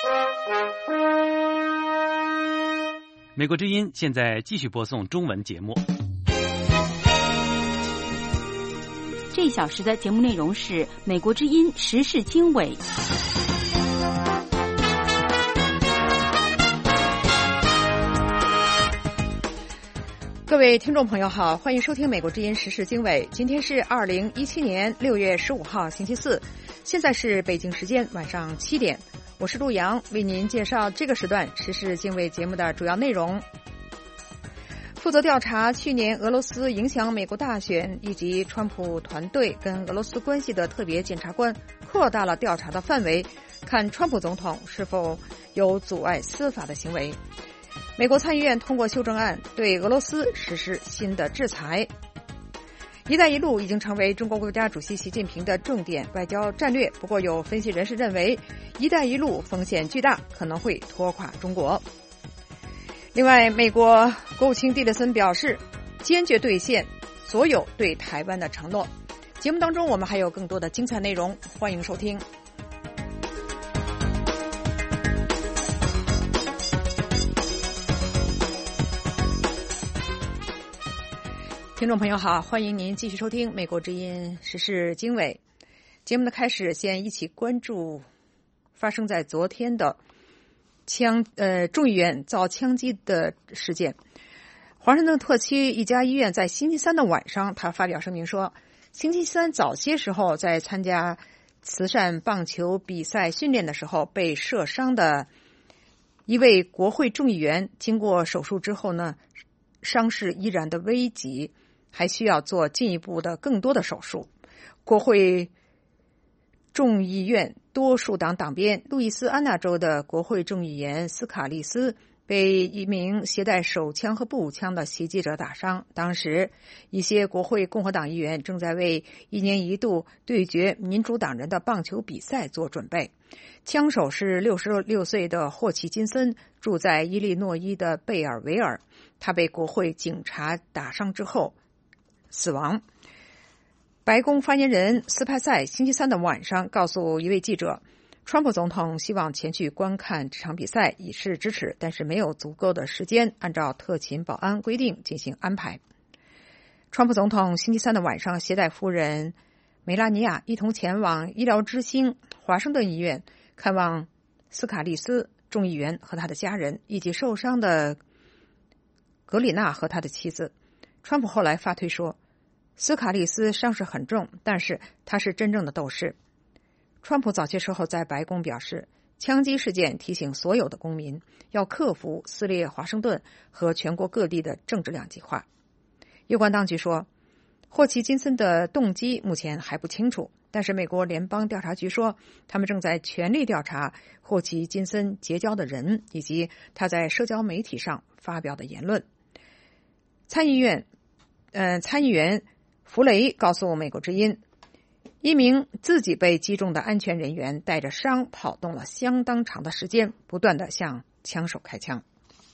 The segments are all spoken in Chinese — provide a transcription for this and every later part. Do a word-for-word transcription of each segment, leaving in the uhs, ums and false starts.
美国之音现在继续播送中文节目。 这一小时的节目内容是美国之音时事经纬。 各位听众朋友好，欢迎收听美国之音时事经纬。今天是二零一七年六月十五号星期四，现在是北京时间晚上七点。我是陆阳，为您介绍这个时段时事经纬节目的主要内容。负责调查去年俄罗斯影响美国大选以及川普团队跟俄罗斯关系的特别检察官扩大了调查的范围，看川普总统是否有阻碍司法的行为。美国参议院通过修正案，对俄罗斯实施新的制裁。一带一路已经成为中国国家主席习近平的重点外交战略，不过有分析人士认为，一带一路风险巨大，可能会拖垮中国。另外，美国国务卿蒂勒森表示，坚决兑现所有对台湾的承诺。节目当中我们还有更多的精彩内容，欢迎收听。听众朋友好，欢迎您继续收听美国之音时事经纬。节目的开始，先一起关注发生在昨天的枪呃众议员遭枪击的事件。华盛顿特区一家医院在星期三的晚上，他发表声明说，星期三早些时候在参加慈善棒球比赛训练的时候被射伤的一位国会众议员，经过手术之后呢，伤势依然的危急，还需要做进一步的更多的手术。国会众议院多数党党鞭路易斯安那州的国会众议员斯卡利斯被一名携带手枪和步枪的袭击者打伤。当时一些国会共和党议员正在为一年一度对决民主党人的棒球比赛做准备。枪手是六十六岁的霍奇金森，住在伊利诺伊的贝尔维尔。他被国会警察打伤之后死亡。白宫发言人斯派塞星期三的晚上告诉一位记者，川普总统希望前去观看这场比赛以示支持，但是没有足够的时间按照特勤保安规定进行安排。川普总统星期三的晚上携带夫人梅拉尼亚一同前往医疗之星华盛顿医院看望斯卡利斯众议员和他的家人，以及受伤的格里纳和他的妻子。川普后来发推说，斯卡利斯伤势很重，但是他是真正的斗士。川普早些时候在白宫表示，枪击事件提醒所有的公民要克服撕裂华盛顿和全国各地的政治两极化。有关当局说，霍奇金森的动机目前还不清楚，但是美国联邦调查局说，他们正在全力调查霍奇金森结交的人以及他在社交媒体上发表的言论。参议院呃，参议员弗雷告诉美国之音，一名自己被击中的安全人员带着伤跑动了相当长的时间，不断地向枪手开枪。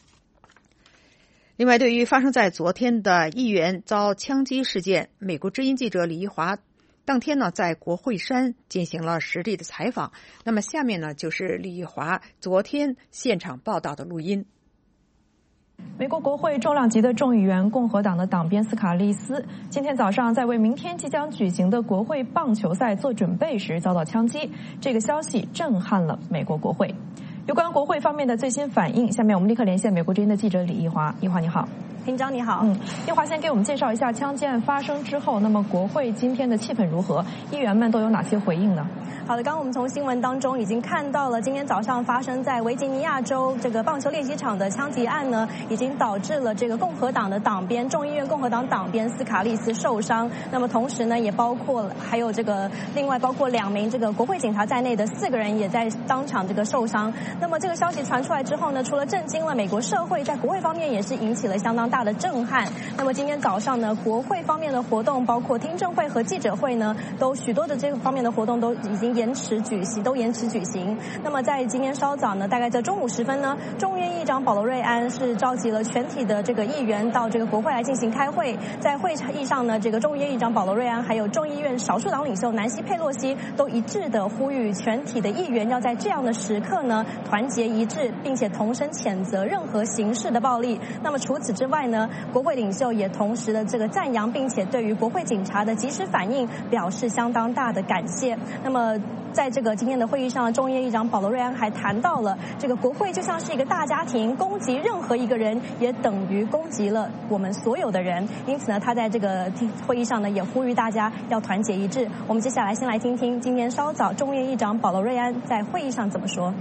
另外，对于发生在昨天的议员遭枪击事件，美国之音记者李一华当天呢在国会山进行了实地的采访。那么下面呢就是李一华昨天现场报道的录音。 美国国会重量级的众议员共和党的党鞭斯卡利斯今天早上在为明天即将举行的国会棒球赛做准备时遭到枪击，这个消息震撼了美国国会。有关国会方面的最新反应，下面我们立刻连线美国之音的记者李一华。一华你好。 厅长你好。 嗯，一华先给我们介绍一下枪击案发生之后，那么国会今天的气氛如何？议员们都有哪些回应呢？ 好的，刚刚我们从新闻当中已经看到了，今天早上发生在维吉尼亚州这个棒球练习场的枪击案呢，已经导致了这个共和党的党鞭众议院共和党党鞭斯卡利斯受伤。那么同时呢，也包括还有这个另外包括两名这个国会警察在内的四个人也在当场这个受伤。那么这个消息传出来之后呢，除了震惊了美国社会，在国会方面也是引起了相当大的震撼。那么今天早上呢，国会方面的活动，包括听证会和记者会呢，都许多的这个方面的活动都已经延迟举行，都延迟举行。那么在今天稍早呢，大概在中午时分呢，众议院议长保罗瑞安是召集了全体的这个议员到这个国会来进行开会。在会议上呢，这个众议院议长保罗瑞安还有众议院少数党领袖南希佩洛西都一致的呼吁全体的议员要在这样的时刻呢团结一致，并且同声谴责任何形式的暴力。那么除此之外呢，国会领袖也同时的这个赞扬，并且对于国会警察的及时反应表示相当大的感谢。那么在这个今天的会议上，众议院议长保罗瑞安还谈到了这个国会就像是一个大家庭，攻击任何一个人也等于攻击了我们所有的人。因此呢，他在这个会议上呢也呼吁大家要团结一致。我们接下来先来听听今天稍早众议院议长保罗瑞安在会议上怎么说。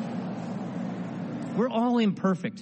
We're all imperfect,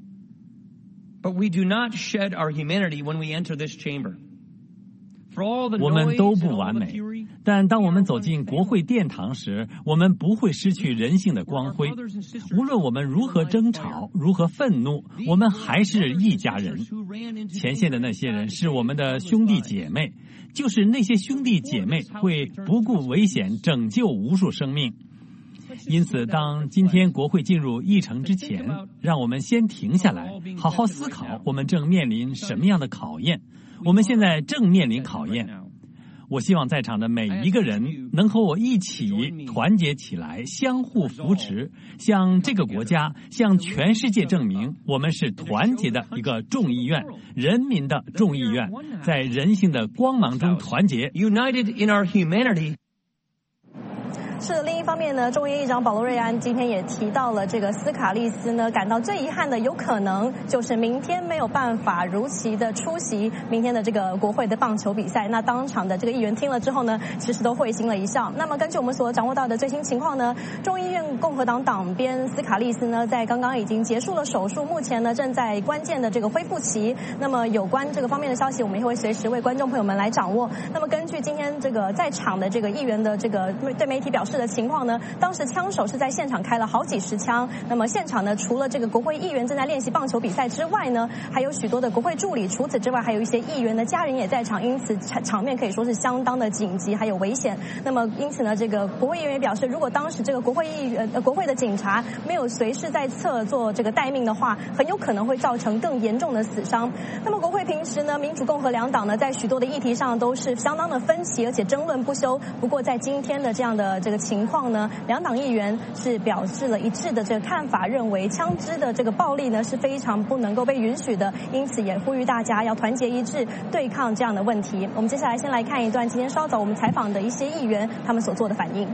but we do not shed our humanity when we enter this chamber. 我们都不完美，但当我们走进国会殿堂时，我们不会失去人性的光辉。无论我们如何争吵，如何愤怒，我们还是一家人。前线的那些人是我们的兄弟姐妹，就是那些兄弟姐妹会不顾危险拯救无数生命。因此，当今天国会进入议程之前，让我们先停下来，好好思考我们正面临什么样的考验。我们现在正面临考验，我希望在场的每一个人能和我一起团结起来，相互扶持，向这个国家，向全世界证明我们是团结的一个众议院，人民的众议院，在人性的光芒中团结。 United in our humanity. 是的，另一方面呢，众议院议长保罗瑞安今天也提到了这个斯卡利斯呢，感到最遗憾的有可能就是明天没有办法如期的出席明天的这个国会的棒球比赛。那当场的这个议员听了之后呢，其实都会心了一笑。那么根据我们所掌握到的最新情况呢，众议院共和党党鞭斯卡利斯呢，在刚刚已经结束了手术，目前呢正在关键的这个恢复期。那么有关这个方面的消息，我们也会随时为观众朋友们来掌握。那么根据今天这个在场的这个议员的这个对媒体表示的情况呢，当时枪手是在现场开了好几十枪。那么现场呢，除了这个国会议员正在练习棒球比赛之外呢，还有许多的国会助理。除此之外，还有一些议员的家人也在场，因此场面可以说是相当的紧急，还有危险。那么因此呢，这个国会议员也表示，如果当时这个国会议员、呃、国会的警察没有随时在侧做这个待命的话，很有可能会造成更严重的死伤。那么国会平时呢，民主共和两党呢，在许多的议题上都是相当的分歧，而且争论不休。不过在今天的这样的这个情况呢，两党议员是表示了一致的这个看法，认为枪支的这个暴力呢是非常不能够被允许的，因此也呼吁大家要团结一致对抗这样的问题。我们接下来先来看一段今天稍早我们采访的一些议员他们所做的反应。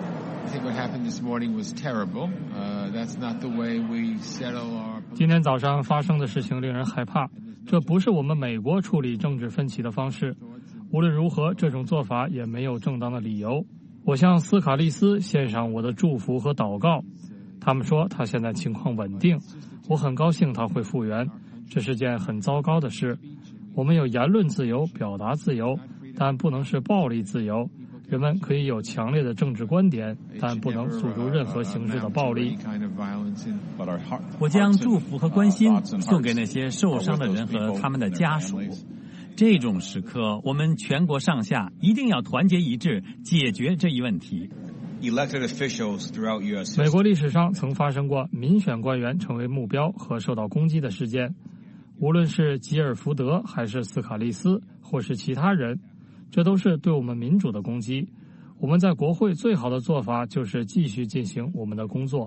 今天早上发生的事情令人害怕，这不是我们美国处理政治分歧的方式。无论如何，这种做法也没有正当的理由。我向斯卡利斯献上我的祝福和祷告。他们说他现在情况稳定，我很高兴他会复原。这是件很糟糕的事。我们有言论自由、表达自由，但不能是暴力自由。人们可以有强烈的政治观点，但不能诉诸任何形式的暴力。 我将祝福和关心送给那些受伤的人和他们的家属。这种时刻，我们全国上下一定要团结一致，解决这一问题。 美国历史上曾发生过民选官员成为目标和受到攻击的事件，无论是吉尔福德还是斯卡利斯或是其他人，这都是对我们民主的攻击。我们在国会最好的做法就是继续进行我们的工作。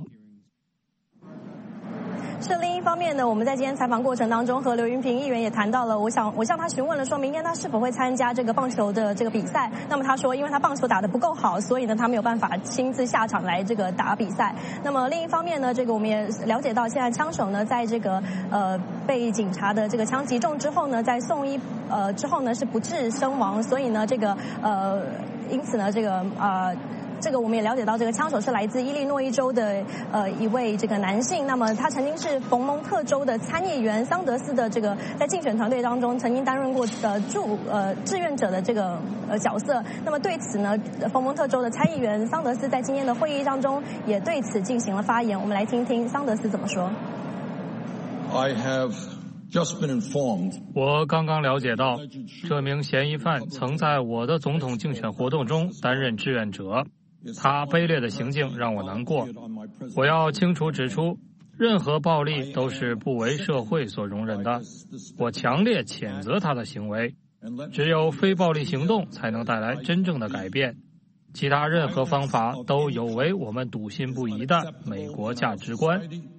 是另一方面呢，我们在今天采访过程当中和刘云平议员也谈到了，我想我向他询问了说明天他是否会参加这个棒球的这个比赛。那么他说因为他棒球打得不够好，所以呢他没有办法亲自下场来这个打比赛。那么另一方面呢，这个我们也了解到现在枪手呢在这个呃被警察的这个枪击中之后呢，在送医呃之后呢是不治身亡，所以呢这个呃因此呢这个呃这个我们也了解到，这个枪手是来自伊利诺伊州的呃一位这个男性。那么他曾经是冯蒙特州的参议员桑德斯的这个在竞选团队当中曾经担任过的助呃志愿者的这个呃角色。那么对此呢，冯蒙特州的参议员桑德斯在今天的会议当中也对此进行了发言。我们来听听桑德斯怎么说。 I have 我刚刚了解到，这名嫌疑犯曾在我的总统竞选活动中担任志愿者。他卑劣的行径让我难过。我要清楚指出，任何暴力都是不为社会所容忍的。我强烈谴责他的行为。只有非暴力行动才能带来真正的改变。其他任何方法都有违我们笃信不疑的美国价值观。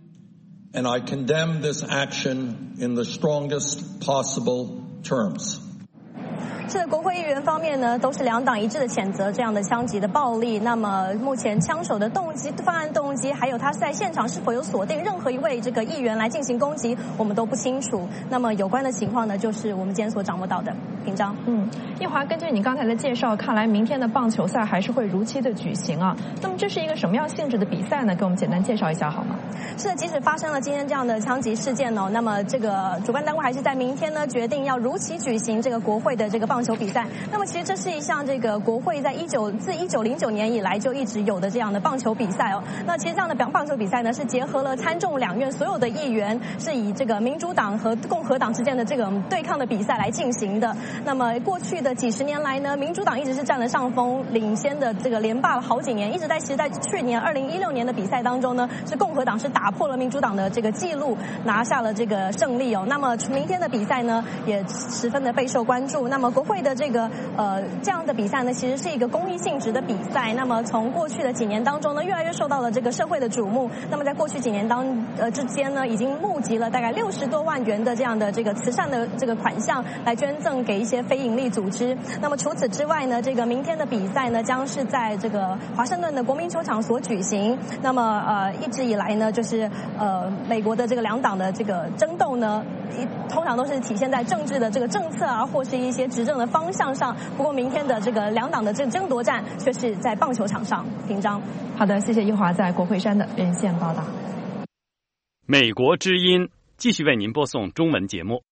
And I condemn this action in the strongest possible terms. 是的，国会议员方面呢，都是两党一致的谴责这样的枪击的暴力。那么目前枪手的动机、犯案动机，还有他在现场是否有锁定任何一位这个议员来进行攻击，我们都不清楚。那么有关的情况呢，就是我们今天所掌握到的。平章， 嗯，一华，根据你刚才的介绍，看来明天的棒球赛还是会如期的举行啊。那么这是一个什么样性质的比赛呢？给我们简单介绍一下好吗？ 是的，即使发生了今天这样的枪击事件哦，那么这个主办单位还是在明天呢决定要如期举行这个国会的这个棒球比赛。那么其实这是一项这个国会在一九自一九零九年以来就一直有的这样的棒球比赛哦。那其实这样的棒棒球比赛呢，是结合了参众两院所有的议员，是以这个民主党和共和党之间的这个对抗的比赛来进行的。那么过去的几十年来呢，民主党一直是占了上风，领先的这个连霸了好几年，一直在其实在去年二零一六年的比赛当中呢，是共和党是打破了民主党的这个记录，拿下了这个胜利哦。那么明天的比赛呢，也十分的备受关注。那么国会的这个呃这样的比赛呢，其实是一个公益性质的比赛。那么从过去的几年当中呢，越来越受到了这个社会的瞩目。那么在过去几年当呃之间呢，已经募集了大概六十多万元的这样的这个慈善的这个款项来捐赠给一些非营利组织。那么除此之外呢，这个明天的比赛呢，将是在这个华盛顿的国民球场所举行。那么呃一直以来呢，就是呃美国的这个两党的这个争斗呢，通常都是体现在政治的这个政策啊，或是一些执政的方向上。不过明天的这个两党的这个争夺战却是在棒球场上。平章， 好的，谢谢一华在国会山的连线报道。 美国之音继续为您播送中文节目。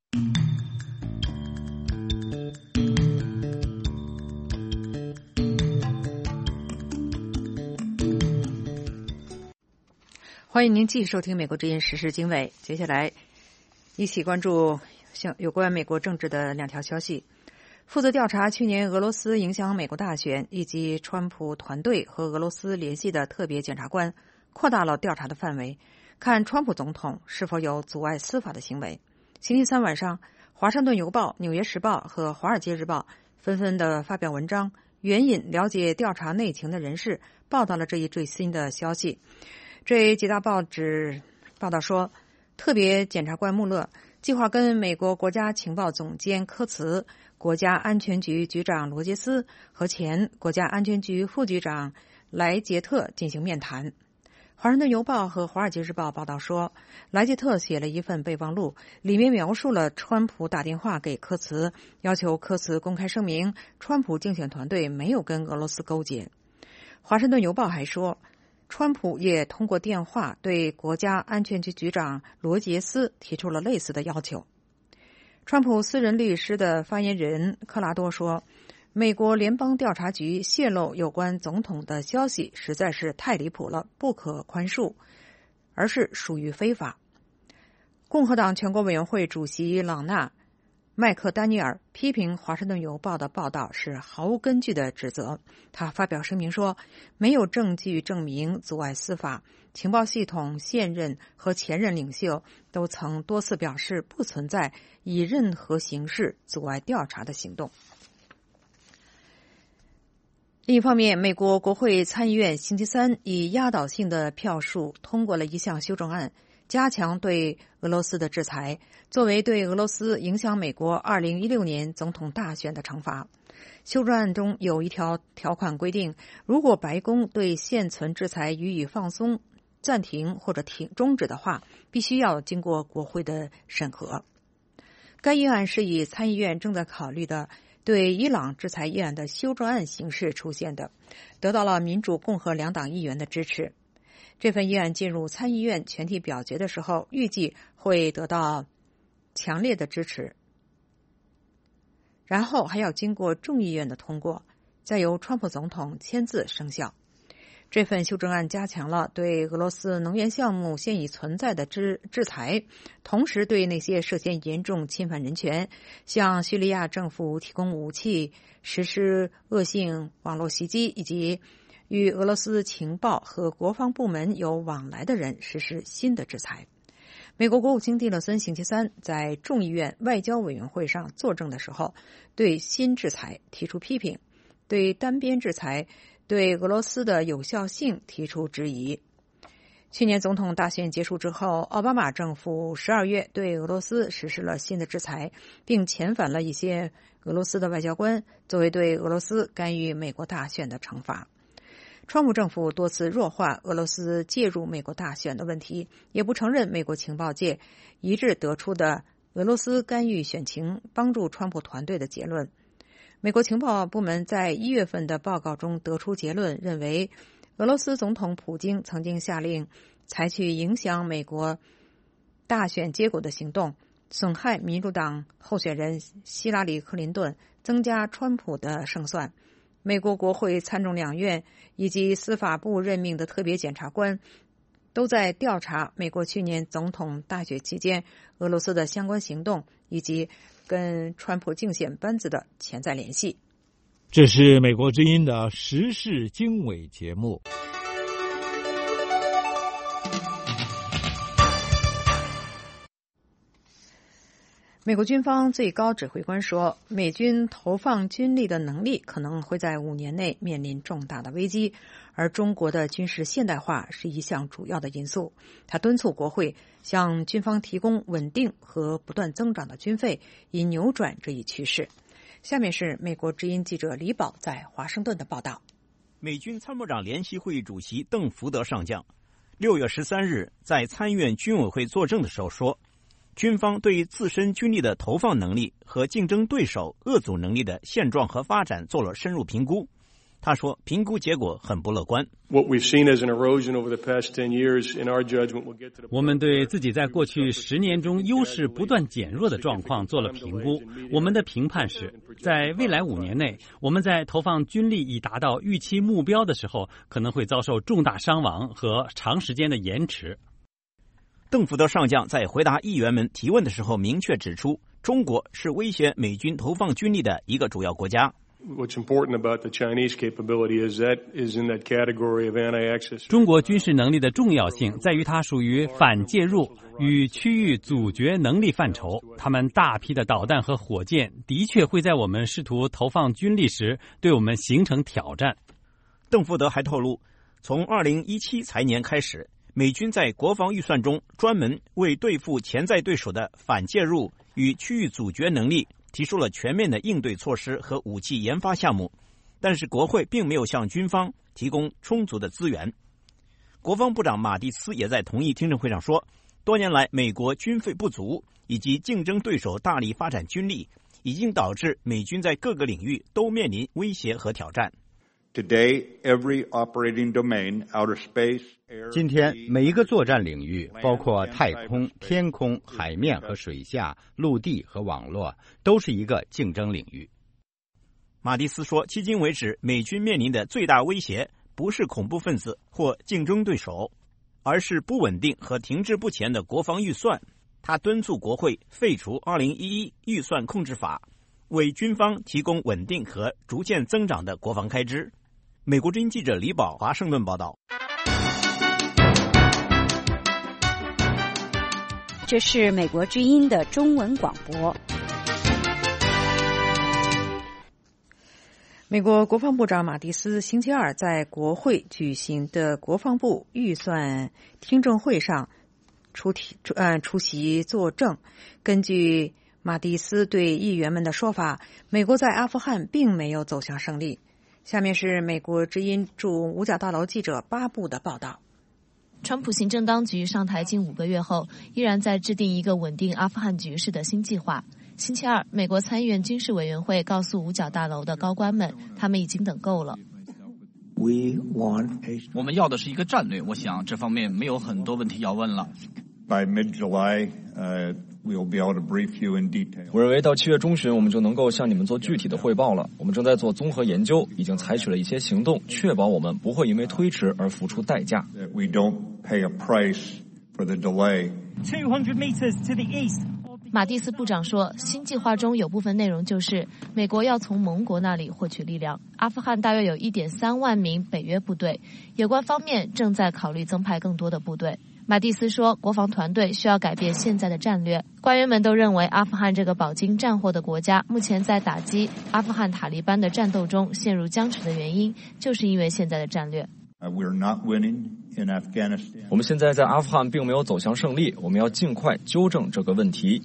欢迎您继续收听美国之音时事经纬。接下来一起关注像有关美国政治的两条消息。负责调查去年俄罗斯影响美国大选以及川普团队和俄罗斯联系的特别检察官扩大了调查的范围，看川普总统是否有阻碍司法的行为。星期三晚上，华盛顿邮报、纽约时报和华尔街日报纷纷的发表文章，援引了解调查内情的人士报道了这一最新的消息。这几大报纸报道说，特别检察官穆勒计划跟美国国家情报总监科茨、国家安全局局长罗杰斯和前国家安全局副局长莱杰特进行面谈。华盛顿邮报和华尔街日报报道说，莱杰特写了一份备忘录，里面描述了川普打电话给科茨，要求科茨公开声明川普竞选团队没有跟俄罗斯勾结。华盛顿邮报还说，川普也通过电话对国家安全局局长罗杰斯提出了类似的要求。川普私人律师的发言人克拉多说，美国联邦调查局泄露有关总统的消息实在是太离谱了，不可宽恕，而是属于非法。共和党全国委员会主席朗纳·麦克丹尼尔批评华盛顿邮报的报道是毫无根据的指责。他发表声明说，没有证据证明阻碍司法，情报系统现任和前任领袖都曾多次表示不存在以任何形式阻碍调查的行动。另一方面，美国国会参议院星期三以压倒性的票数通过了一项修正案，加强对俄罗斯的制裁，作为对俄罗斯影响美国二零一六年总统大选的惩罚。修正案中有一条条款规定，如果白宫对现存制裁予以放松、暂停或者停终止的话，必须要经过国会的审核。该议案是以参议院正在考虑的对伊朗制裁议案的修正案形式出现的，得到了民主共和两党议员的支持。这份议案进入参议院全体表决的时候，预计会得到强烈的支持，然后还要经过众议院的通过，再由川普总统签字生效。 这份修正案加强了对俄罗斯能源项目现已存在的制制裁，同时对那些涉嫌严重侵犯人权、向叙利亚政府提供武器、实施恶性网络袭击以及与俄罗斯情报和国防部门有往来的人实施新的制裁。美国国务卿蒂勒森星期三在众议院外交委员会上作证的时候，对新制裁提出批评，对单边制裁对俄罗斯的有效性提出质疑。去年总统大选结束之后，奥巴马政府十二月对俄罗斯实施了新的制裁，并遣返了一些俄罗斯的外交官，作为对俄罗斯干预美国大选的惩罚。川普政府多次弱化俄罗斯介入美国大选的问题，也不承认美国情报界一致得出的俄罗斯干预选情帮助川普团队的结论。美国情报部门在一月份的报告中得出结论，认为俄罗斯总统普京曾经下令采取影响美国大选结果的行动，损害民主党候选人希拉里·克林顿，增加川普的胜算。美国国会参众两院以及司法部任命的特别检察官都在调查美国去年总统大选期间俄罗斯的相关行动以及跟川普竞选班子的潜在联系。 这是美国之音的时事经纬节目。 美国军方最高指挥官说，美军投放军力的能力可能会在五年内面临重大的危机，而中国的军事现代化是一项主要的因素。他敦促国会向军方提供稳定和不断增长的军费，以扭转这一趋势。下面是美国之音记者李宝在华盛顿的报道。 美军参谋长联席会议主席邓福德上将六月十三日在参院军委会作证的时候说，军方对自身军力的投放能力和竞争对手遏阻能力的现状和发展做了深入评估。他说，评估结果很不乐观。 我们对自己在过去十年中优势不断减弱的状况做了评估。我们的评判是，在未来五年内，我们在投放军力以达到预期目标的时候，可能会遭受重大伤亡和长时间的延迟。 邓福德上将在回答议员们提问的时候明确指出，中国是威胁美军投放军力的一个主要国家。 中国军事能力的重要性在于它属于反介入与区域阻绝能力范畴。他们大批的导弹和火箭的确会在我们试图投放军力时对我们形成挑战。 邓福德还透露，从二零一七财年开始，美军在国防预算中专门为对付潜在对手的反介入与区域阻绝能力提出了全面的应对措施和武器研发项目，但是国会并没有向军方提供充足的资源。国防部长马蒂斯也在同一听证会上说，多年来美国军费不足以及竞争对手大力发展军力，已经导致美军在各个领域都面临威胁和挑战。 Today, every operating domain, outer space, air, 今天每一个作战领域，包括太空、天空、海面和水下、陆地和网络，都是一个竞争领域。 马蒂斯说，迄今为止，美军面临的最大威胁不是恐怖分子或竞争对手，而是不稳定和停滞不前的国防预算。他敦促国会废除二零一一预算控制法，为军方提供稳定和逐渐增长的国防开支。美国之音记者李宝，华盛顿报道。 这是美国之音的中文广播。 美国国防部长马蒂斯星期二在国会举行的国防部预算听证会上出题呃出席作证。根据马蒂斯对议员们的说法，美国在阿富汗并没有走向胜利。下面是美国之音驻五角大楼记者巴布的报道。 川普行政当局上台近五个月后，依然在制定一个稳定阿富汗局势的新计划。星期二，美国参议院军事委员会告诉五角大楼的高官们，他们已经等够了。 我们要的是一个战略，我想这方面没有很多问题要问了。 By mid-July, uh, we'll be able to brief you in detail. 我认为到七月中旬，我们就能够向你们做具体的汇报了。我们正在做综合研究，已经采取了一些行动，确保我们不会因为推迟而付出代价。 We don't pay a price for the delay. two hundred meters to the east. 马蒂斯部长说，新计划中有部分内容就是美国要从盟国那里获取力量。阿富汗大约有 一点三万名北约部队，有关方面正在考虑增派更多的部队。马蒂斯说，国防团队需要改变现在的战略。官员们都认为，阿富汗这个饱经战祸的国家，目前在打击阿富汗塔利班的战斗中陷入僵持的原因，就是因为现在的战略。 Uh, we're not winning in Afghanistan. 我们现在在阿富汗并没有走向胜利，我们要尽快纠正这个问题。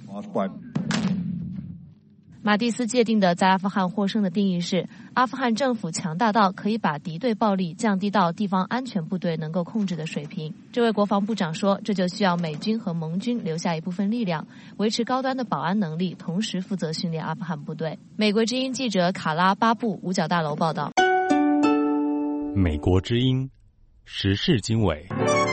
马蒂斯界定的在阿富汗获胜的定义是，阿富汗政府强大到可以把敌对暴力降低到地方安全部队能够控制的水平。这位国防部长说，这就需要美军和盟军留下一部分力量，维持高端的保安能力，同时负责训练阿富汗部队。美国之音记者卡拉巴布五角大楼报道。 美国之音时事经纬，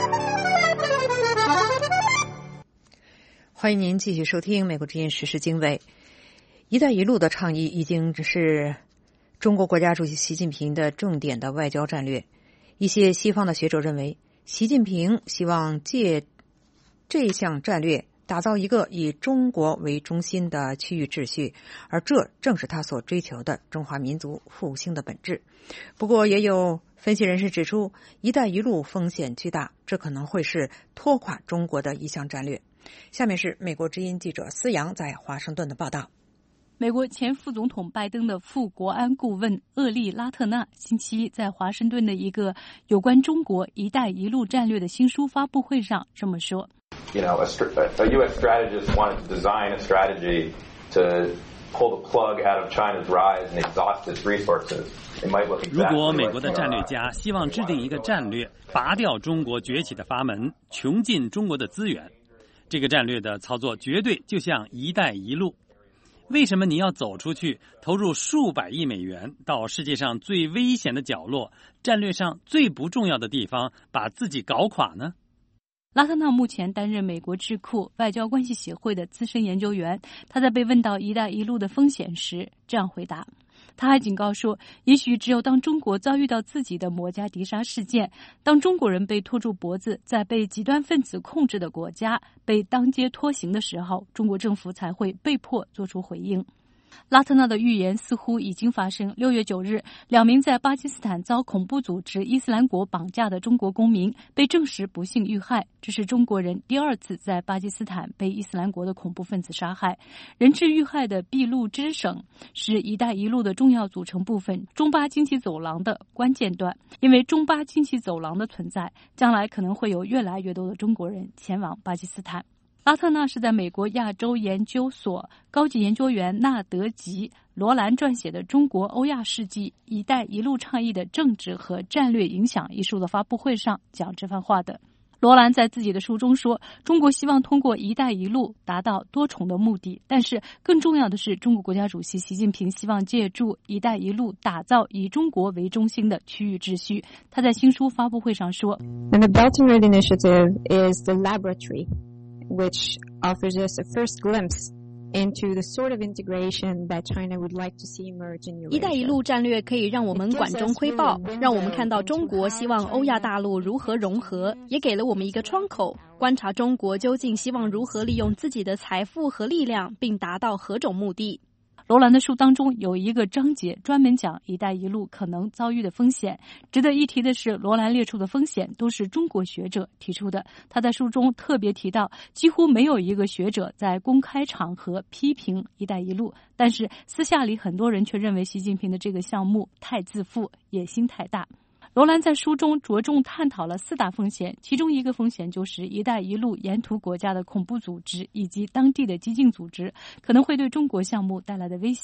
欢迎您继续收听美国之音时事经纬。一带一路的倡议已经是中国国家主席习近平的重点的外交战略。一些西方的学者认为，习近平希望借这项战略打造一个以中国为中心的区域秩序，而这正是他所追求的中华民族复兴的本质。不过也有分析人士指出，一带一路风险巨大，这可能会是拖垮中国的一项战略。下面是美国之音记者思阳在华盛顿的报道。 美国前副总统拜登的副国安顾问厄利拉特纳星期一在华盛顿的一个有关中国一带一路战略的新书发布会上这么说。 You know, a, a U S strategist wanted to design a strategy to pull the plug out of China's rise and exhaust its resources. 如果美国的战略家希望制定一个战略，拔掉中国崛起的阀门，穷尽中国的资源，这个战略的操作绝对就像一带一路。为什么你要走出去，投入数百亿美元到世界上最危险的角落，战略上最不重要的地方，把自己搞垮呢？ 拉特纳目前担任美国智库外交关系协会的资深研究员，他在被问到一带一路的风险时这样回答。他还警告说，也许只有当中国遭遇到自己的摩加迪沙事件，当中国人被拖住脖子，在被极端分子控制的国家被当街拖行的时候，中国政府才会被迫做出回应。拉特纳的预言似乎已经发生。六月九日，两名在巴基斯坦遭恐怖组织伊斯兰国绑架的中国公民被证实不幸遇害，这是中国人第二次在巴基斯坦被伊斯兰国的恐怖分子杀害。人质遇害的俾路支省是一带一路的重要组成部分，中巴经济走廊的关键段。因为中巴经济走廊的存在，将来可能会有越来越多的中国人前往巴基斯坦。拉特纳是在美国亚洲研究所高级研究员纳德吉·罗兰撰写的《中国欧亚世纪一带一路倡议的政治和战略影响》一书的发布会上讲这番话的。罗兰在自己的书中说，中国希望通过一带一路达到多重的目的，但是更重要的是，中国国家主席习近平希望借助一带一路打造以中国为中心的区域秩序。他在新书发布会上说， And the Belt and Road Initiative is the laboratory.which offers us a first glimpse into the sort of integration that China would like to see emerge in Eurasia. 一带一路战略可以让我们管中窥豹，让我们看到中国希望欧亚大陆如何融合，也给了我们一个窗口，观察中国究竟希望如何利用自己的财富和力量，并达到何种目的。 罗兰的书当中有一个章节专门讲一带一路可能遭遇的风险。值得一提的是，罗兰列出的风险都是中国学者提出的。他在书中特别提到，几乎没有一个学者在公开场合批评一带一路，但是私下里很多人却认为习近平的这个项目太自负，野心太大。罗兰在书中着重探讨了四大风险，其中一个风险就是一带一路沿途国家的恐怖组织以及当地的激进组织可能会对中国项目带来的威胁。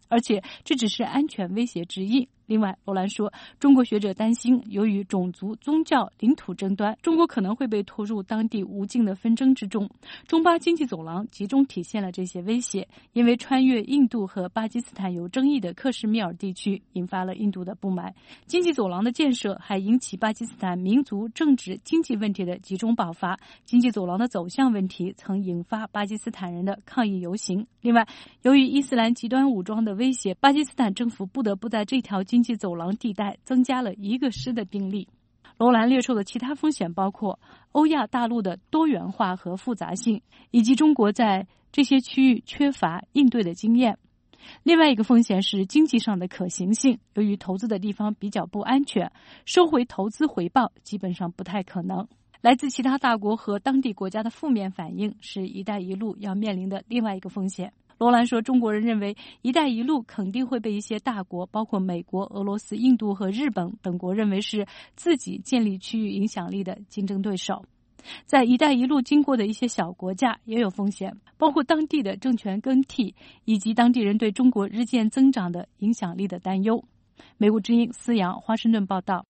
而且这只是安全威胁之一。另外，罗兰说，中国学者担心，由于种族、宗教、领土争端，中国可能会被拖入当地无尽的纷争之中。中巴经济走廊集中体现了这些威胁，因为穿越印度和巴基斯坦有争议的克什米尔地区，引发了印度的不满。经济走廊的建设还引起巴基斯坦民族、政治、经济问题的集中爆发。经济走廊的走向问题曾引发巴基斯坦人的抗议游行。另外，由于伊斯兰极端武装的威胁，巴基斯坦政府不得不在这条经济走廊地带增加了一个师的兵力。罗兰列出的其他风险包括欧亚大陆的多元化和复杂性，以及中国在这些区域缺乏应对的经验。另外一个风险是经济上的可行性，由于投资的地方比较不安全，收回投资回报基本上不太可能。来自其他大国和当地国家的负面反应是一带一路要面临的另外一个风险。罗兰说，中国人认为一带一路肯定会被一些大国，包括美国、俄罗斯、印度和日本等国认为是自己建立区域影响力的竞争对手。在一带一路经过的一些小国家也有风险，包括当地的政权更替，以及当地人对中国日渐增长的影响力的担忧。美国之音思阳华盛顿报道。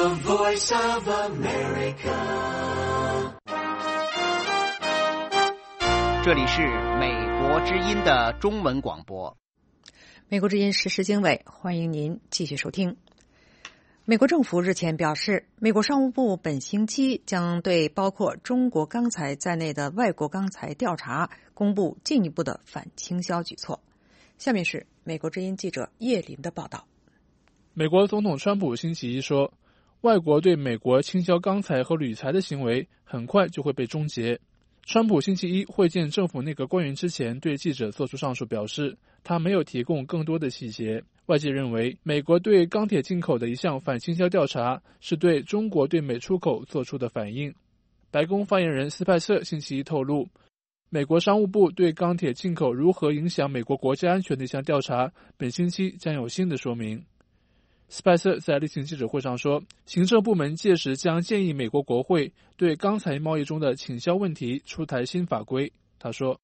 这里是美国之音的中文广播。 美国之音时事经纬，欢迎您继续收听。美国政府日前表示，美国商务部本星期将对包括中国钢材在内的外国钢材调查公布进一步的反倾销举措。下面是美国之音记者叶林的报道。 美国总统川普星期一说，外国对美国倾销钢材和铝材的行为很快就会被终结。川普星期一会见政府内阁官员之前对记者作出上述表示，他没有提供更多的细节。外界认为，美国对钢铁进口的一项反倾销调查是对中国对美出口做出的反应。白宫发言人斯派瑟星期一透露，美国商务部对钢铁进口如何影响美国国家安全的一项调查，本星期将有新的说明。斯派瑟在例行记者会上说，行政部门届时将建议美国国会对钢材贸易中的倾销问题出台新法规。他说，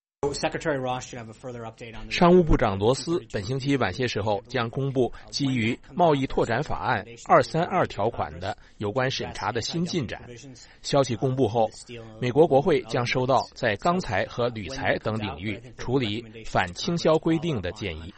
商务部长罗斯本星期晚些时候将公布基于贸易拓展法案二三二条款的有关审查的新进展。消息公布后，美国国会将收到在钢材和铝材等领域处理反倾销规定的建议。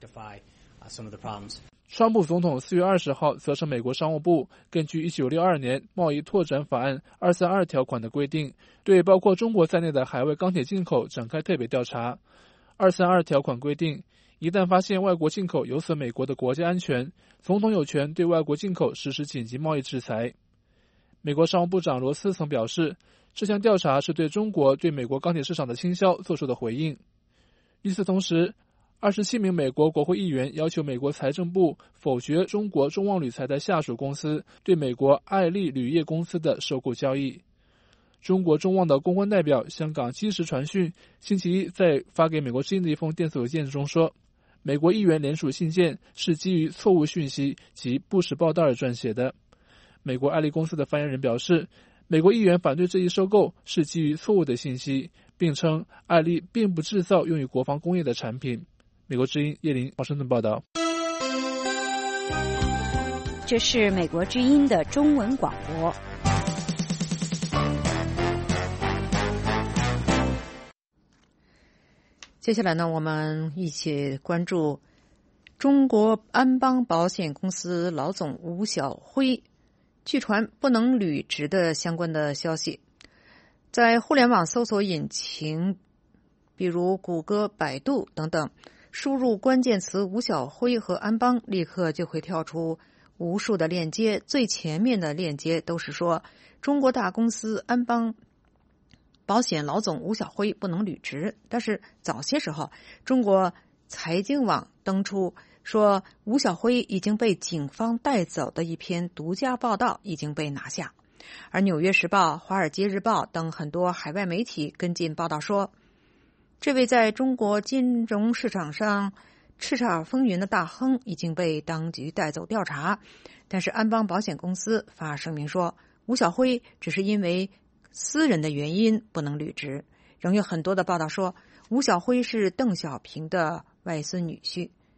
川普总统四月二十号责成美国商务部根据一九六二年贸易拓展法案二三二条款的规定，对包括中国在内的海外钢铁进口展开特别调查。二三二条款规定，一旦发现外国进口有损美国的国家安全，总统有权对外国进口实施紧急贸易制裁。美国商务部长罗斯曾表示，这项调查是对中国对美国钢铁市场的倾销做出的回应。与此同时，二十七名美国国会议员要求美国财政部否决中国中旺铝材的下属公司对美国爱立铝业公司的收购交易。中国中旺的公关代表香港基石传讯星期一在发给美国之音的一封电子邮件中说，美国议员联署信件是基于错误讯息及不实报道而撰写的。美国爱立公司的发言人表示，美国议员反对这一收购是基于错误的信息，并称爱立并不制造用于国防工业的产品。美国之音叶林华盛顿报道。 这是美国之音的中文广播。 接下来呢，我们一起关注中国安邦保险公司老总吴晓辉据传不能履职的相关的消息。在互联网搜索引擎，比如谷歌、百度等等，输入关键词吴晓辉和安邦，立刻就会跳出无数的链接，最前面的链接都是说中国大公司安邦保险老总吴晓辉不能履职。但是早些时候，中国财经网登出说吴晓辉已经被警方带走的一篇独家报道已经被拿下。而纽约时报、华尔街日报等很多海外媒体跟进报道说，这位在中国金融市场上叱咤风云的大亨已经被当局带走调查。但是安邦保险公司发声明说，吴晓辉只是因为私人的原因不能履职。仍有很多的报道说，吴晓辉是邓小平的外孙女婿。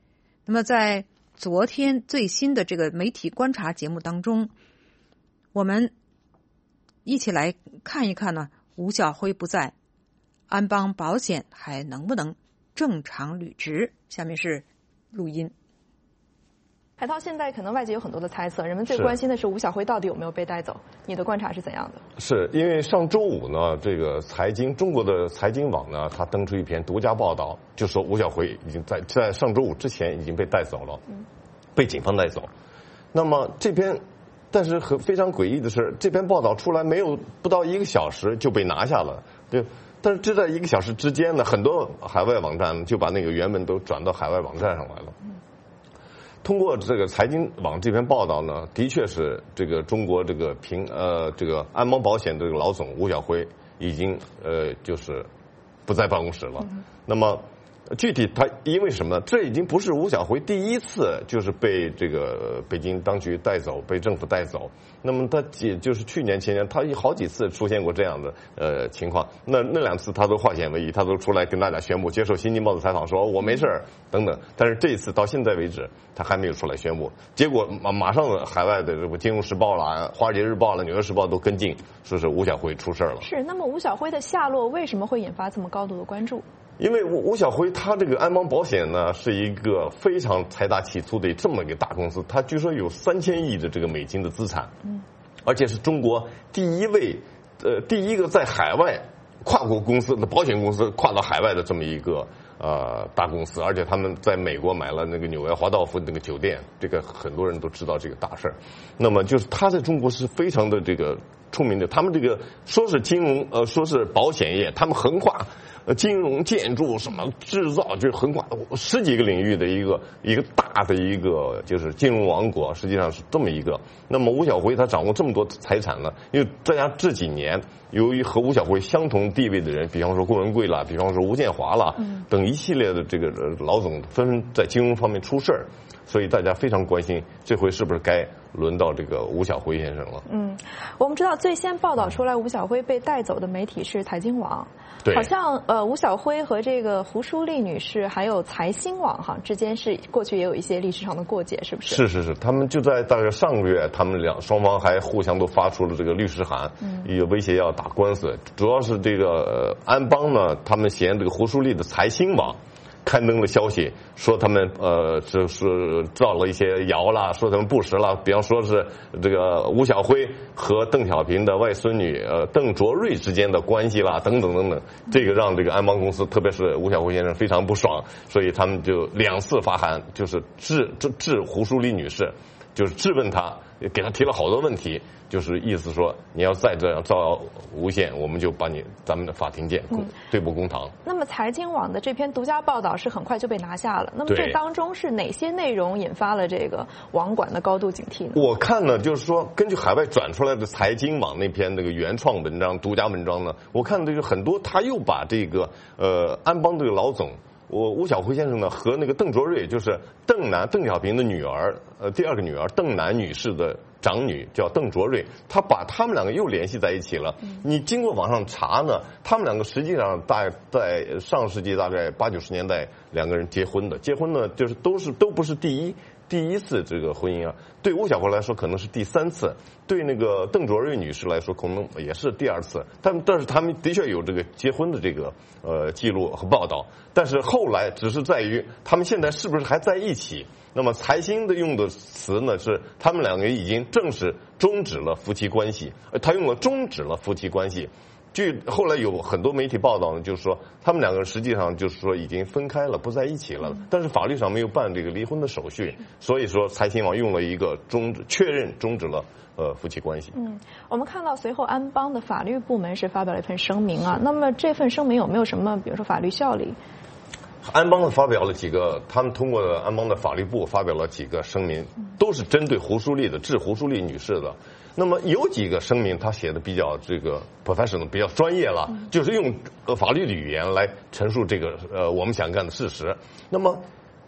那么在昨天最新的这个媒体观察节目当中，我们一起来看一看呢，吴晓辉不在，安邦保险还能不能正常履职？下面是录音。 海涛，现在可能外界有很多的猜测，人们最关心的是吴晓辉到底有没有被带走？你的观察是怎样的？ 是因为上周五呢，这个财经中国的财经网呢，他登出一篇独家报道，就说吴晓辉已经在在上周五之前已经被带走了，嗯、被警方带走。那么这篇，但是很非常诡异的是，这篇报道出来没有不到一个小时就被拿下了，对。但是这在一个小时之间呢，很多海外网站就把那个原文都转到海外网站上来了。嗯通过这个财经网这篇报道呢，的确是这个中国这个平呃这个安邦保险这个老总吴晓辉已经呃就是不在办公室了。嗯、那么具体他因为什么？这已经不是吴晓辉第一次就是被这个北京当局带走，被政府带走。那么他也就是去年前年，他好几次出现过这样的呃情况。那那两次他都化险为夷，他都出来跟大家宣布，接受《新京报》的采访说我没事儿等等。但是这一次到现在为止，他还没有出来宣布。结果马马上海外的这个《金融时报》啦、《华尔街日报》啦、《纽约时报》都跟进，说是吴晓辉出事了。 是，那么吴晓辉的下落为什么会引发这么高度的关注？ 因为吴吴晓辉他这个安邦保险呢是一个非常财大气粗的这么一个大公司，他据说有三千亿的这个美金的资产，嗯，而且是中国第一位呃第一个在海外跨国公司的保险公司跨到海外的这么一个呃大公司，而且他们在美国买了那个纽约华道夫那个酒店，这个很多人都知道这个大事儿。那么就是他在中国是非常的这个出名的，他们这个说是金融呃说是保险业，他们横跨呃金融、建筑什么制造，就是横跨十几个领域的一个一个大的一个就是金融王国，实际上是这么一个。那么吴晓辉他掌握这么多财产呢，因为大家这几年由于和吴晓辉相同地位的人，比方说郭文贵啦，比方说吴建华啦，嗯、等一系列的这个老总纷纷在金融方面出事儿，所以大家非常关心这回是不是该轮到这个吴晓辉先生了。 嗯，我们知道最先报道出来吴晓辉被带走的媒体是财经网， 对， 好像呃吴晓辉和这个胡舒丽女士还有财新网哈之间是过去也有一些历史上的过节，是不是？ 是是是，他们就在大概上个月，他们两双方还互相都发出了这个律师函，嗯，也威胁要打官司。主要是这个、呃、安邦呢，他们嫌这个胡舒丽的财新网刊登了消息，说他们呃就是造了一些谣啦，说他们不实啦，比方说是这个吴晓辉和邓小平的外孙女呃邓卓瑞之间的关系啦，等等等等，这个让这个安邦公司，特别是吴晓辉先生非常不爽，所以他们就两次发函，就是致致致胡舒丽女士，就是质问她，给她提了好多问题。就是意思说，你要再这样造谣诬陷，我们就把你咱们的法庭见，嗯、对簿公堂。 那么财经网的这篇独家报道是很快就被拿下了。那么这当中是哪些内容引发了这个网管的高度警惕呢？ 我看呢，就是说根据海外转出来的财经网那篇那个原创文章、独家文章呢，我看的就是很多，他又把这个呃安邦这个老总。我吴晓辉先生呢和那个邓卓瑞，就是邓南邓小平的女儿，呃第二个女儿邓南女士的长女叫邓卓瑞，他把他们两个又联系在一起了。你经过网上查呢，他们两个实际上大在上世纪大概八九十年代两个人结婚的，结婚呢就是都是都不是第一。第一次这个婚姻啊，对吴晓辉来说可能是第三次，对那个邓卓瑞女士来说可能也是第二次。他们但是他们的确有这个结婚的这个呃记录和报道，但是后来只是在于他们现在是不是还在一起。那么财新的用的词呢是他们两个已经正式终止了夫妻关系，他用了终止了夫妻关系。据后来有很多媒体报道呢，就是说他们两个人实际上就是说已经分开了，不在一起了，但是法律上没有办这个离婚的手续，所以说财新网用了一个终止确认终止了呃夫妻关系。 嗯，我们看到随后安邦的法律部门是发表了一份声明啊，那么这份声明有没有什么比如说法律效力？ 安邦发表了几个，他们通过安邦的法律部发表了几个声明，都是针对胡舒丽的，致胡舒丽女士的。那么有几个声明他写的比较这个 professional 比较专业了，嗯、就是用呃法律的语言来陈述这个呃我们想干的事实。那么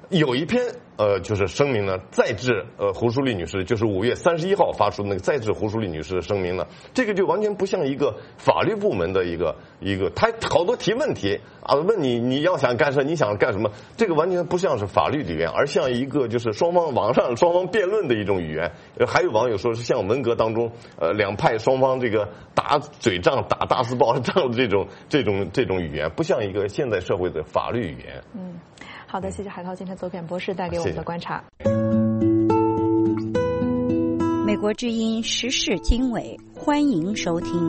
有一篇呃就是声明呢，再制呃胡舒丽女士，就是五月三十一号发出的那个再制胡舒丽女士的声明呢，这个就完全不像一个法律部门的一个一个，他好多提问题啊，问你你要想干什么，你想干什么，这个完全不像是法律语言，而像一个就是双方网上双方辩论的一种语言。还有网友说是像文革当中呃两派双方这个打嘴仗、打大字报仗的这种这种这种语言，不像一个现代社会的法律语言。 嗯。好的，谢谢海涛今天左扁博士带给我们的观察。 美国之音时事经纬，欢迎收听。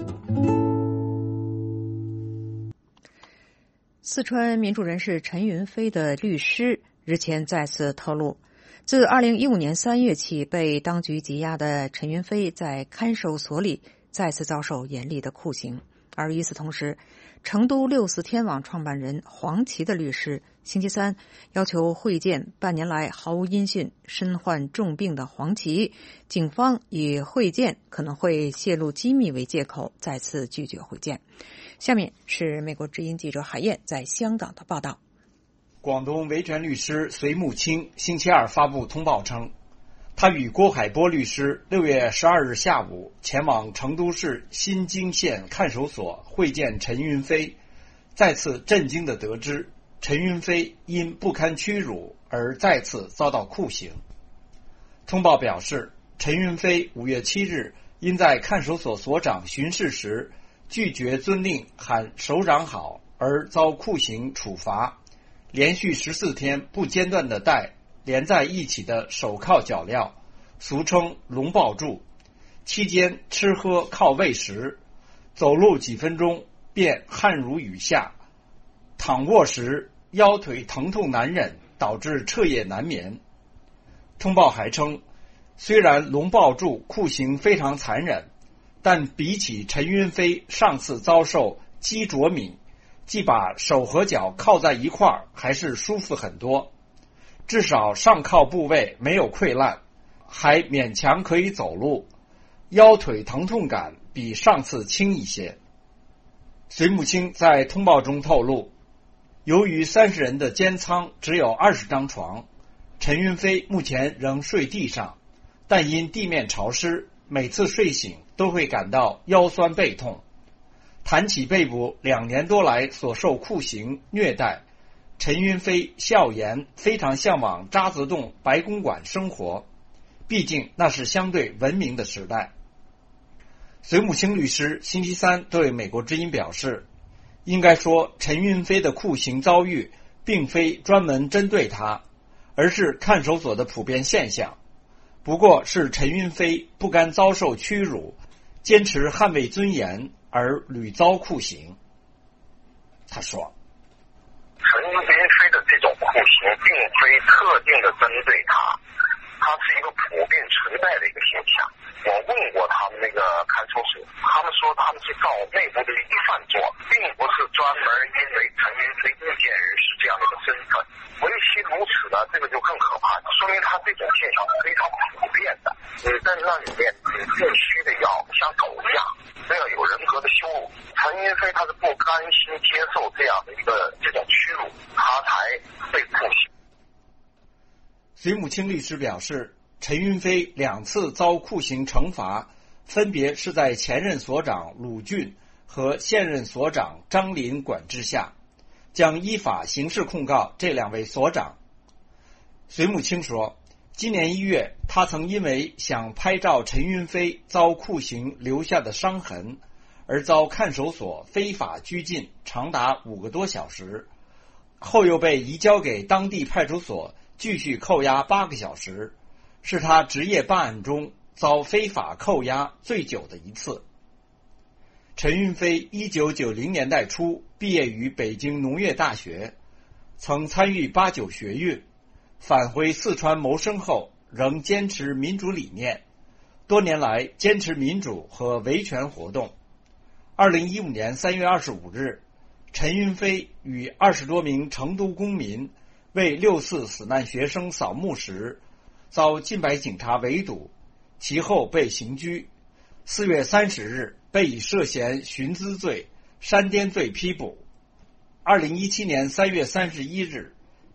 四川民主人士陈云飞的律师日前再次透露，自二零一五年三月起被当局羁押的陈云飞在看守所里再次遭受严厉的酷刑。而与此同时，成都六四天网创办人黄琦的律师星期三要求会见半年来毫无音讯、身患重病的黄琦，警方以会见可能会泄露机密为借口，再次拒绝会见。下面是美国之音记者海燕在香港的报道。 广东维权律师隋木清星期二发布通报称，他与郭海波律师六月十二日下午前往成都市新泾县看守所会见陈云飞，再次震惊地得知陈云飞因不堪屈辱而再次遭到酷刑。通报表示，陈云飞五月七日因在看守所所长巡视时拒绝遵令喊首长好而遭酷刑处罚，连续十四天不间断地戴连在一起的手铐脚镣，俗称龙抱柱，期间吃喝靠喂食，走路几分钟便汗如雨下，躺卧时腰腿疼痛难忍，导致彻夜难眠。通报还称，虽然龙抱柱酷刑非常残忍，但比起陈云飞上次遭受鸡啄米，即把手和脚靠在一块儿，还是舒服很多。至少上铐部位没有溃烂，还勉强可以走路，腰腿疼痛感比上次轻一些。隋木清在通报中透露，由于三十人的监仓只有二十张床，陈云飞目前仍睡地上，但因地面潮湿，每次睡醒都会感到腰酸背痛。谈起被捕两年多来所受酷刑虐待，陈云飞笑言非常向往渣滓洞白公馆生活，毕竟那是相对文明的时代。隋木清律师星期三对美国之音表示，应该说陈云飞的酷刑遭遇并非专门针对他，而是看守所的普遍现象，不过是陈云飞不甘遭受屈辱，坚持捍卫尊严而屡遭酷刑。他说， 陈云飞的这种酷刑并非特定的针对他，它是一个普遍存在的一个现象。我问过他们那个看守所，他们说他们是照内部的预算做，并不是专门因为陈云飞意见人士这样的一个身份。唯其如此呢，这个就更可怕，说明他这种现象是非常普遍的。你在那里面，你必须的要像狗一样，都要有人格的羞辱。陈云飞他是不甘心接受这样的一个这种屈辱，他才被酷刑。 隋木清律师表示，陈云飞两次遭酷刑惩罚，分别是在前任所长鲁俊和现任所长张林管制下，将依法刑事控告这两位所长。隋木清说，今年一月，他曾因为想拍照陈云飞遭酷刑留下的伤痕，而遭看守所非法拘禁长达五个多小时，后又被移交给当地派出所继续扣押八个小时，是他职业办案中遭非法扣押最久的一次。陈云飞一九九零年代初毕业于北京农业大学，曾参与八九学运，返回四川谋生后仍坚持民主理念，多年来坚持民主和维权活动。二零一五年三月二十五日，陈云飞与二十多名成都公民为六四死难学生扫墓时，遭近百警察围堵，其后被刑拘。四月三十日被以涉嫌寻资罪、煽颠罪批捕。二零一七年三月三十一日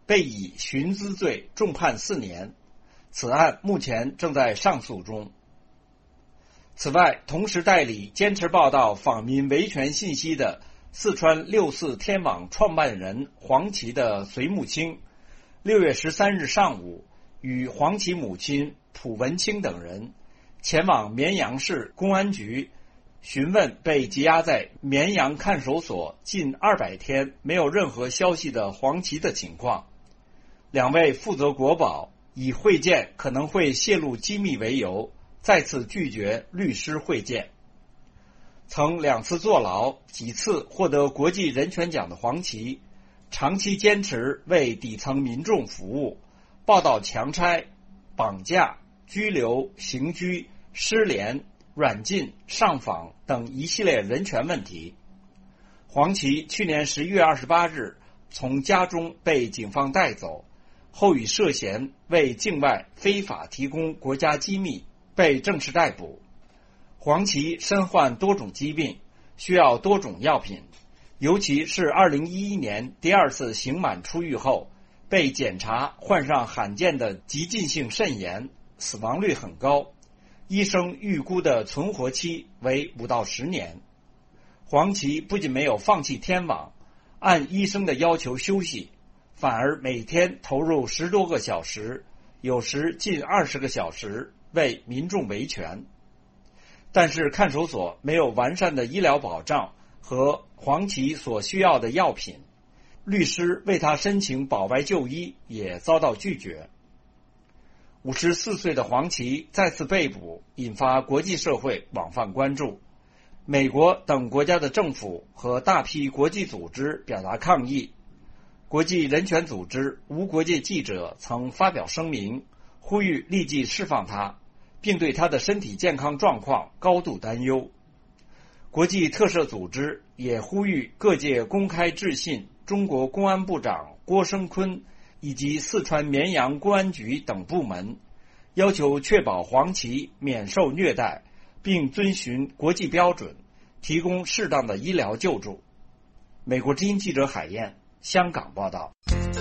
被以寻资罪重判四年，此案目前正在上诉中。此外，同时代理坚持报道访民维权信息的四川六四天网创办人黄琦的隋木青，六月十三日上午与黄琦母亲蒲文清等人前往绵阳市公安局询问被羁押在绵阳看守所近二百天没有任何消息的黄琦的情况。两位负责国保，以会见可能会泄露机密为由，再次拒绝律师会见。曾两次坐牢，几次获得国际人权奖的黄琦，长期坚持为底层民众服务，报道强拆、绑架、拘留、刑拘、失联、软禁、上访等一系列人权问题。黄琦去年十一月二十八日从家中被警方带走，后以涉嫌为境外非法提供国家机密被正式逮捕。黄琦身患多种疾病，需要多种药品，尤其是二零一一年第二次刑满出狱后，被检查患上罕见的急进性肾炎，死亡率很高，医生预估的存活期为五到十年。黄琦不仅没有放弃天网，按医生的要求休息，反而每天投入十多个小时，有时近二十个小时为民众维权。但是看守所没有完善的医疗保障和黄琦所需要的药品，律师为他申请保外就医也遭到拒绝。五十四岁的黄琦再次被捕，引发国际社会广泛关注。美国等国家的政府和大批国际组织表达抗议。国际人权组织无国界记者曾发表声明，呼吁立即释放他，并对他的身体健康状况高度担忧。国际特赦组织也呼吁各界公开致信中国公安部长郭声琨以及四川绵阳公安局等部门，要求确保黄琦免受虐待，并遵循国际标准，提供适当的医疗救助。美国之音记者海燕，香港报道。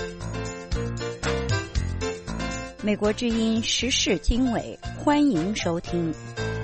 美国之音时事经纬，欢迎收听。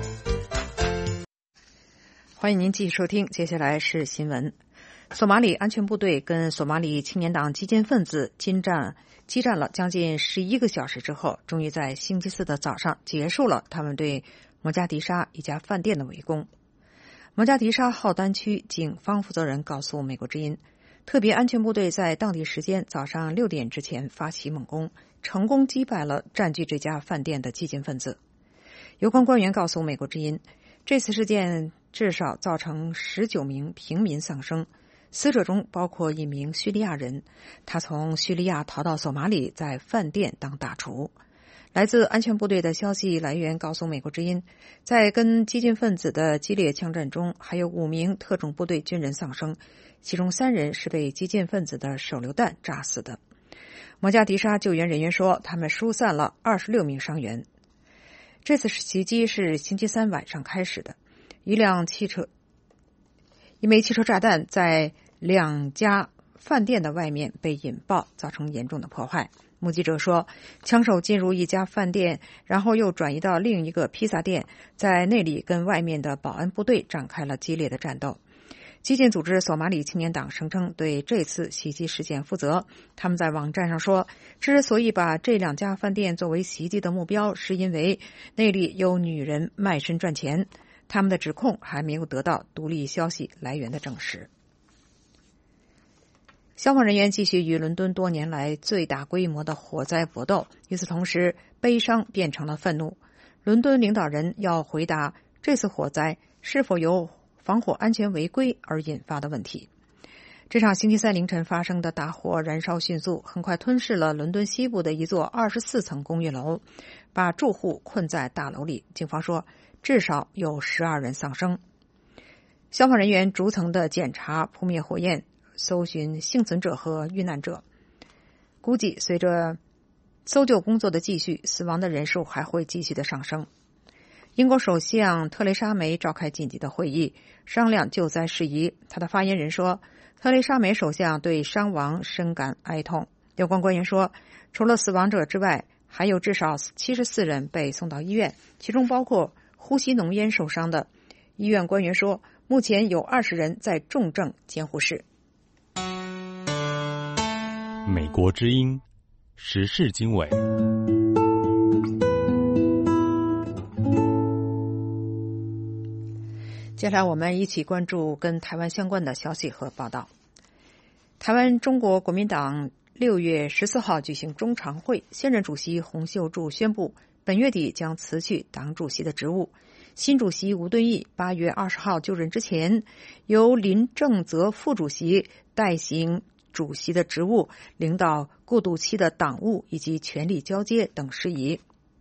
欢迎您继续收听，接下来是新闻。索马里安全部队跟索马里青年党激进分子激战激战了将近十一个小时之后，终于在星期四的早上结束了他们对摩加迪沙一家饭店的围攻。摩加迪沙浩丹区警方负责人告诉美国之音，特别安全部队在当地时间早上六点之前发起猛攻，成功击败了占据这家饭店的激进分子。有关官员告诉美国之音，这次事件至少造成十九名平民丧生，死者中包括一名叙利亚人，他从叙利亚逃到索马里，在饭店当大厨。来自安全部队的消息来源告诉美国之音，在跟激进分子的激烈枪战中，还有五名特种部队军人丧生，其中三人是被激进分子的手榴弹炸死的。摩加迪沙救援人员说，他们疏散了二十六名伤员。这次袭击是星期三晚上开始的，一辆汽车一枚汽车炸弹在两家饭店的外面被引爆，造成严重的破坏。目击者说，枪手进入一家饭店，然后又转移到另一个披萨店，在那里跟外面的保安部队展开了激烈的战斗。激进组织索马里青年党声称对这次袭击事件负责。他们在网站上说，之所以把这两家饭店作为袭击的目标，是因为那里有女人卖身赚钱。他们的指控还没有得到独立消息来源的证实。消防人员继续与伦敦多年来最大规模的火灾搏斗，与此同时，悲伤变成了愤怒。伦敦领导人要回答这次火灾是否由防火安全违规而引发的问题。这场星期三凌晨发生的大火燃烧迅速，很快吞噬了伦敦西部的一座二十四层公寓楼，把住户困在大楼里。警方说，至少有十二人丧生。消防人员逐层的检查扑灭火焰，搜寻幸存者和遇难者。估计随着搜救工作的继续，死亡的人数还会继续的上升。英国首相特蕾莎梅召开紧急的会议，商量救灾事宜。她的发言人说，特蕾莎梅首相对伤亡深感哀痛。 有关官员说，除了死亡者之外，还有至少七十四人被送到医院，其中包括呼吸浓烟受伤的。医院官员说，目前有二十人在重症监护室。 美国之音时事经纬。 接下来我们一起关注跟台湾相关的消息和报道。台湾中国国民党六月十四号举行中常会，现任主席洪秀柱宣布，本月底将辞去党主席的职务。新主席吴敦义八月二十号就任之前，由林正则副主席代行主席的职务，领导过渡期的党务以及权力交接等事宜。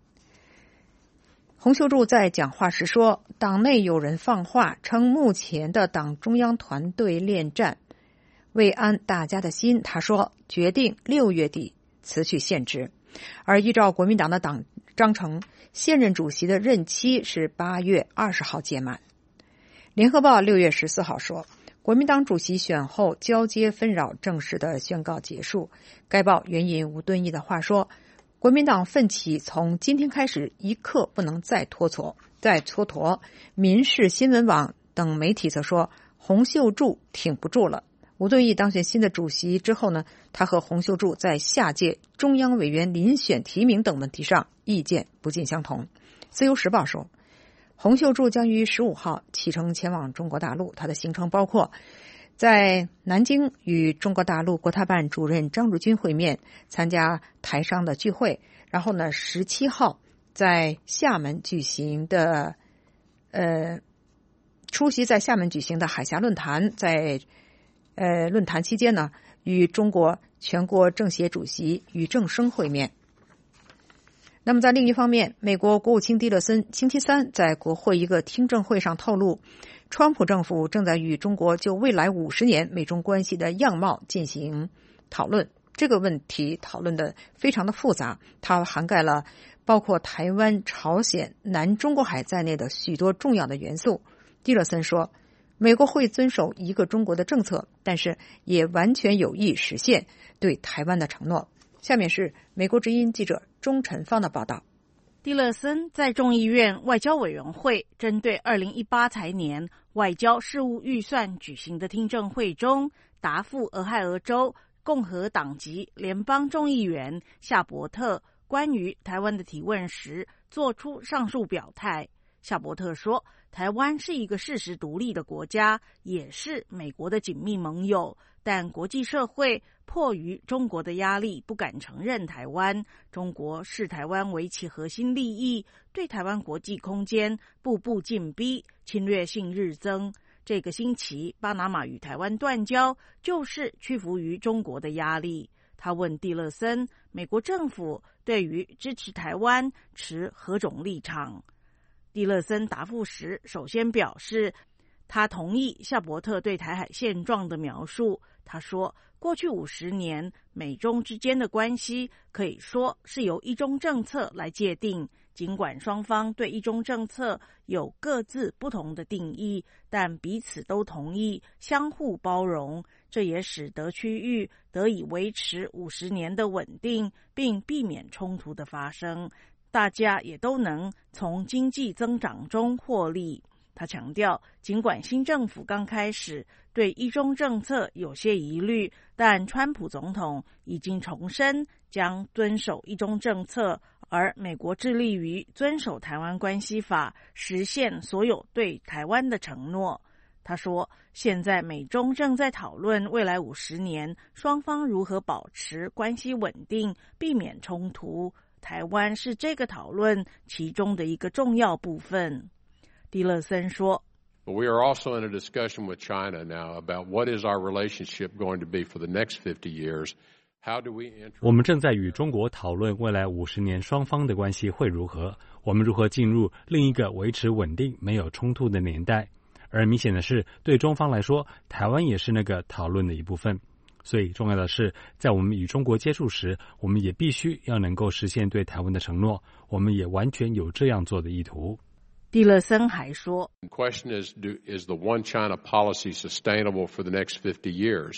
洪秀柱在讲话时说，党内有人放话称目前的党中央团队恋战，为安大家的心，他说决定六月底辞去现职。而依照国民党的党章程，现任主席的任期是八月二十号届满。联合报六月十四号说，国民党主席选后交接纷扰正式的宣告结束。该报援引吴敦义的话说，国民党奋起从今天开始一刻不能再拖蹉再蹉跎。民视新闻网等媒体则说，洪秀柱挺不住了。吴敦义当选新的主席之后呢，他和洪秀柱在下届中央委员遴选提名等问题上意见不尽相同。自由时报说，洪秀柱将于十五号启程前往中国大陆，他的行程包括在南京与中国大陆国台办主任张汝军会面，参加台商的聚会，然后呢，十七号在厦门举行的呃出席在厦门举行的海峡论坛，在呃论坛期间呢，与中国全国政协主席俞正声会面。那么在另一方面，美国国务卿蒂勒森星期三在国会一个听证会上透露，川普政府正在与中国就未来五十年美中关系的样貌进行讨论。这个问题讨论的非常的复杂，它涵盖了包括台湾、朝鲜、南中国海在内的许多重要的元素。蒂勒森说，美国会遵守一个中国的政策，但是也完全有意实现对台湾的承诺。下面是美国之音记者钟晨芳的报道。 蒂勒森在众议院外交委员会针对二零一八财年外交事务预算举行的听证会中，答复俄亥俄州共和党籍联邦众议员夏伯特关于台湾的提问时，做出上述表态。夏伯特说，台湾是一个事实独立的国家，也是美国的紧密盟友，但国际社会迫于中国的压力不敢承认台湾，中国视台湾为其核心利益，对台湾国际空间步步进逼，侵略性日增。这个星期巴拿马与台湾断交，就是屈服于中国的压力。他问蒂勒森，美国政府对于支持台湾持何种立场？蒂勒森答复时首先表示，他同意夏伯特对台海现状的描述。他说，过去五十年美中之间的关系可以说是由一中政策来界定，尽管双方对一中政策有各自不同的定义，但彼此都同意相互包容，这也使得区域得以维持五十年的稳定，并避免冲突的发生。大家也都能从经济增长中获利。他强调，尽管新政府刚开始对一中政策有些疑虑，但川普总统已经重申将遵守一中政策，而美国致力于遵守台湾关系法，实现所有对台湾的承诺。他说，现在美中正在讨论未来五十年双方如何保持关系稳定，避免冲突。台湾是这个讨论其中的一个重要部分。蒂勒森说， We are also in a discussion with China now about what is our relationship going to be for the next fifty years. How do we enter... 我们正在与中国讨论未来五十年双方的关系会如何，我们如何进入另一个维持稳定、没有冲突的年代。而明显的是，对中方来说，台湾也是那个讨论的一部分。所以重要的是，在我们与中国接触时，我们也必须要能够实现对台湾的承诺，我们也完全有这样做的意图。 蒂勒森还说 The question is, do, is the one China policy sustainable for the next fifty years?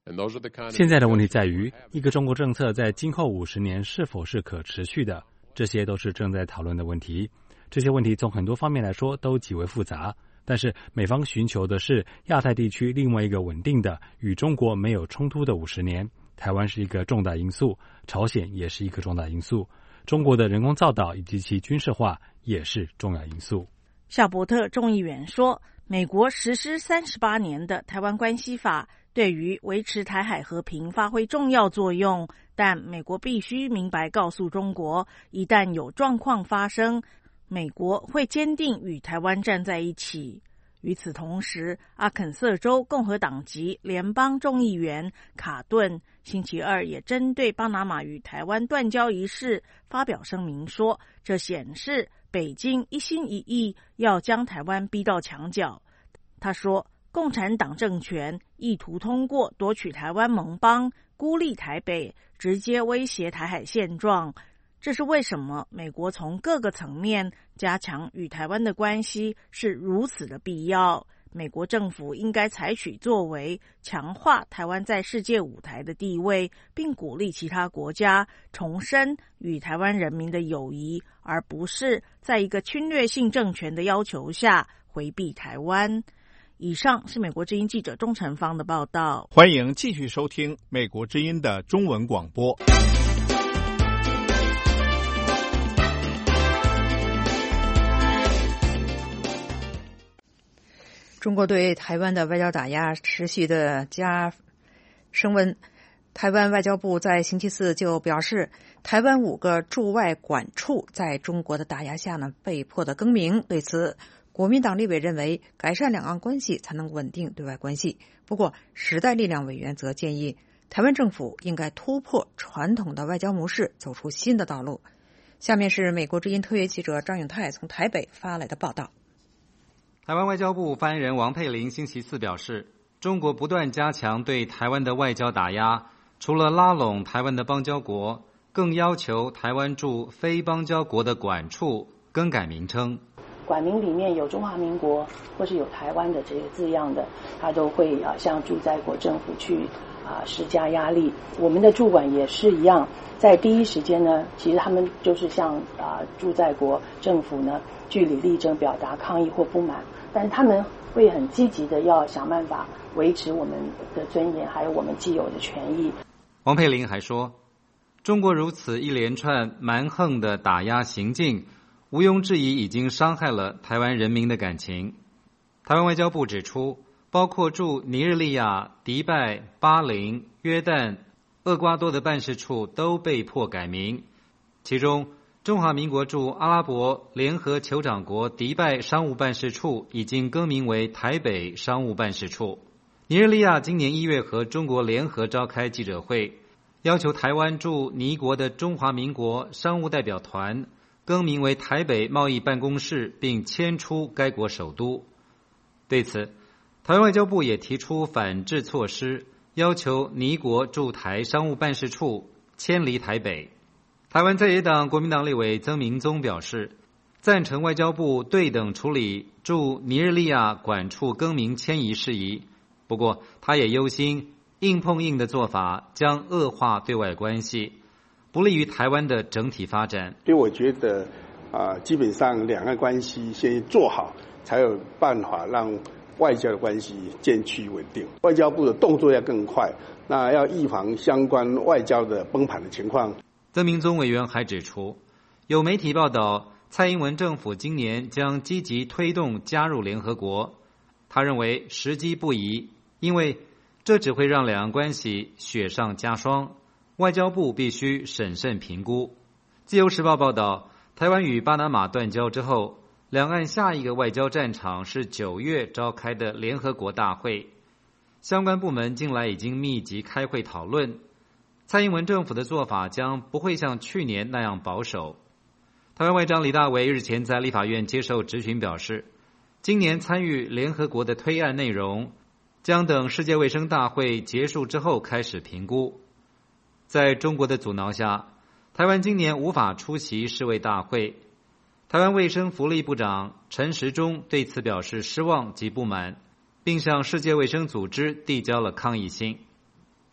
现在的问题在于，一个中国政策在今后五十年是否是可持续的，这些都是正在讨论的问题。这些问题从很多方面来说都极为复杂，但是美方寻求的是亚太地区另外一个稳定的、与中国没有冲突的五十年。台湾是一个重大因素，朝鲜也是一个重大因素，中国的人工造岛以及其军事化也是重要因素。 夏伯特众议员说，美国实施三十八年的台湾关系法对于维持台海和平发挥重要作用，但美国必须明白告诉中国，一旦有状况发生，美国会坚定与台湾站在一起。与此同时，阿肯色州共和党籍联邦众议员卡顿星期二也针对巴拿马与台湾断交一事发表声明说，这显示北京一心一意要将台湾逼到墙角。他说，共产党政权意图通过夺取台湾盟邦，孤立台北，直接威胁台海现状。这是为什么美国从各个层面加强与台湾的关系是如此的必要。美国政府应该采取作为，强化台湾在世界舞台的地位，并鼓励其他国家重申与台湾人民的友谊，而不是在一个侵略性政权的要求下回避台湾。以上是美国之音记者钟成芳的报道。 欢迎继续收听美国之音的中文广播。 中国对台湾的外交打压持续的加升温。台湾外交部在星期四就表示，台湾五个驻外管处在中国的打压下呢，被迫的更名。对此，国民党立委认为，改善两岸关系才能稳定对外关系。不过，时代力量委员则建议，台湾政府应该突破传统的外交模式，走出新的道路。下面是美国之音特约记者张永泰从台北发来的报道。 台湾外交部发言人王佩玲星期四表示，中国不断加强对台湾的外交打压，除了拉拢台湾的邦交国，更要求台湾驻非邦交国的管处更改名称。 管名里面有中华民国或是有台湾的这个字样的，他都会啊向驻在国政府去啊施加压力。我们的驻管也是一样，在第一时间呢，其实他们就是向啊驻在国政府呢据理力争，表达抗议或不满。但是他们会很积极的要想办法维持我们的尊严，还有我们既有的权益。 王佩玲还说，中国如此一连串蛮横的打压行径，毋庸置疑已经伤害了台湾人民的感情。台湾外交部指出，包括驻尼日利亚、迪拜、巴林、约旦、厄瓜多的办事处都被迫改名，其中中华民国驻阿拉伯联合酋长国迪拜商务办事处已经更名为台北商务办事处。尼日利亚今年一月和中国联合召开记者会，要求台湾驻尼国的中华民国商务代表团更名为台北贸易办公室，并迁出该国首都。对此，台湾外交部也提出反制措施，要求尼国驻台商务办事处迁离台北。台湾在野党国民党立委曾明宗表示，赞成外交部对等处理驻尼日利亚管处更名迁移事宜，不过他也忧心硬碰硬的做法将恶化对外关系，不利于台湾的整体发展。 所以我觉得啊、呃，基本上两岸关系先做好，才有办法让外交的关系渐趋稳定。外交部的动作要更快，那要预防相关外交的崩盘的情况。 曾明宗委员还指出，有媒体报道蔡英文政府今年将积极推动加入联合国，他认为时机不宜，因为这只会让两岸关系雪上加霜，外交部必须审慎评估。自由时报报道，台湾与巴拿马断交之后，两岸下一个外交战场是九月召开的联合国大会，相关部门近来已经密集开会讨论，蔡英文政府的做法将不会像去年那样保守。台湾外长李大为日前在立法院接受质询表示，今年参与联合国的推案内容将等世界卫生大会结束之后开始评估。在中国的阻挠下，台湾今年无法出席世卫大会。台湾卫生福利部长陈时中对此表示失望及不满，并向世界卫生组织递交了抗议信。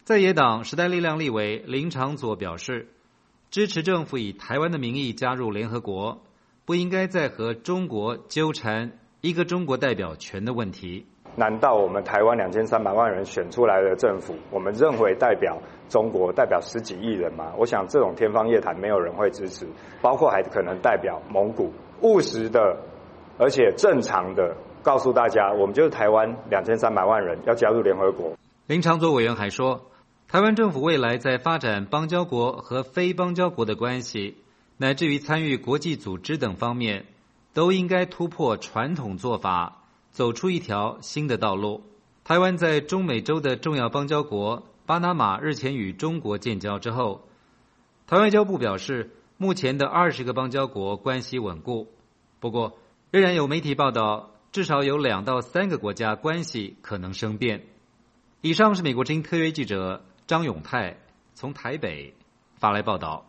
在野党时代力量立委林长佐表示，支持政府以台湾的名义加入联合国，不应该再和中国纠缠一个中国代表权的问题。 难道我们台湾两千三百万人选出来的政府，我们认为代表中国，代表十几亿人吗？我想这种天方夜谭，没有人会支持，包括还可能代表蒙古。务实的，而且正常的告诉大家，我们就是台湾两千三百万人要加入联合国。 林长佐委员还说，台湾政府未来在发展邦交国和非邦交国的关系，乃至于参与国际组织等方面，都应该突破传统做法，走出一条新的道路。台湾在中美洲的重要邦交国巴拿马日前与中国建交之后，台湾外交部表示，目前的二十个邦交国关系稳固，不过仍然有媒体报道，至少有两到三个国家关系可能生变。以上是美国之音特约记者张永泰从台北发来报道。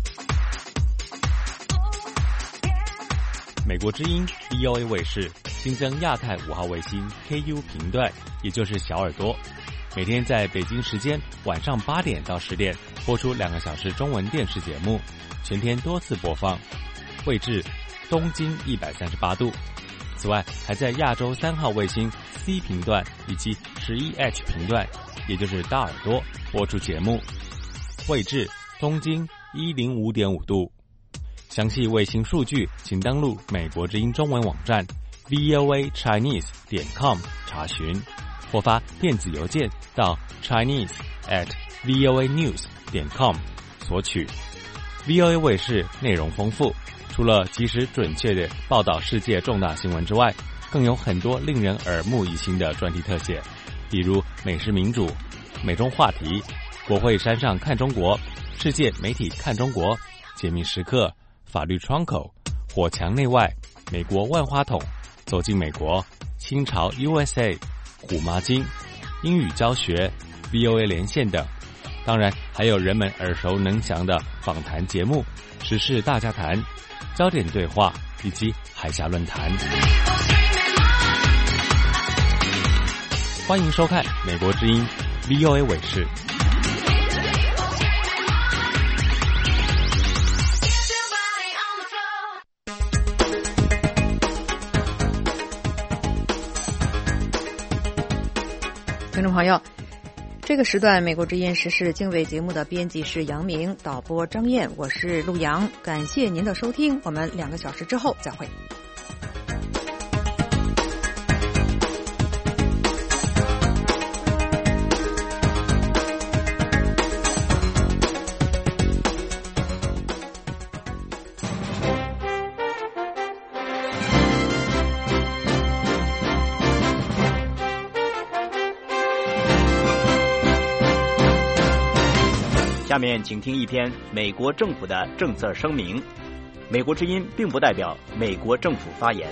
美国之音 V O A 卫视新增亚太五号卫星 K U 频段，也就是小耳朵，每天在北京时间晚上八点到十点播出两个小时中文电视节目，全天多次播放，位置东经一百三十八度。此外，还在亚洲三号卫星 C 频段以及十一 H 频段，也就是大耳朵播出节目，位置东经一零五点五度。详细卫星数据，请登录美国之音中文网站 v o a chinese 点 com 查询，或发电子邮件到 chinese at v o a news 点 com 索取。V O A 卫视内容丰富，除了及时准确地报道世界重大新闻之外，更有很多令人耳目一新的专题特写，比如美食民主、美中话题、国会山上看中国、世界媒体看中国、解密时刻、法律窗口、火墙内外、美国万花筒、走进美国、清朝 U S A、虎妈经、英语教学、V O A 连线等。当然还有人们耳熟能详的访谈节目、时事大家谈、焦点对话以及海峡论坛。欢迎收看美国之音 V O A 卫视。 听众朋友，这个时段美国之音时事经纬节目的编辑是杨明，导播张燕，我是陆阳，感谢您的收听，我们两个小时之后再会。 下面请听一篇美国政府的政策声明。美国之音并不代表美国政府发言。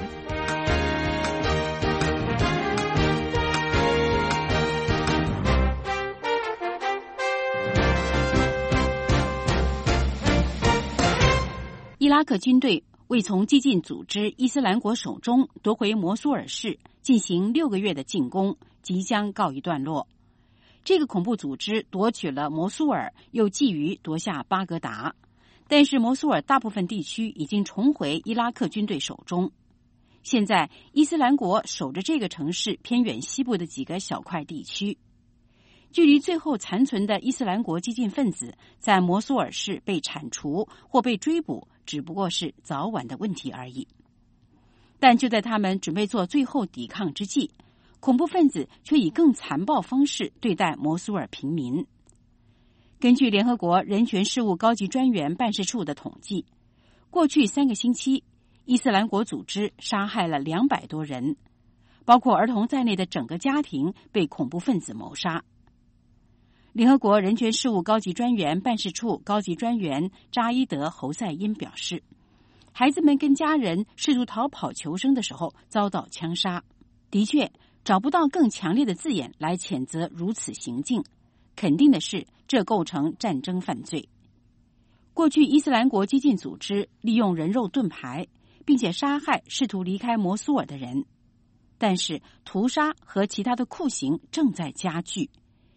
伊拉克军队为从激进组织伊斯兰国手中夺回摩苏尔市进行六个月的进攻，即将告一段落。这个恐怖组织夺取了摩苏尔，又觊觎夺下巴格达，但是摩苏尔大部分地区已经重回伊拉克军队手中。现在伊斯兰国守着这个城市偏远西部的几个小块地区，距离最后残存的伊斯兰国激进分子在摩苏尔市被铲除或被追捕，只不过是早晚的问题而已。但就在他们准备做最后抵抗之际，恐怖分子却以更残暴方式对待摩苏尔平民。根据联合国人权事务高级专员办事处的统计，过去三个星期，伊斯兰国组织杀害了两百多人，包括儿童在内的整个家庭被恐怖分子谋杀。联合国人权事务高级专员办事处高级专员扎伊德·侯赛因表示，孩子们跟家人试图逃跑求生的时候遭到枪杀。的确找不到更强烈的字眼来谴责如此行径，肯定的是这构成战争犯罪。过去伊斯兰国激进组织利用人肉盾牌，并且杀害试图离开摩苏尔的人，但是屠杀和其他的酷刑正在加剧。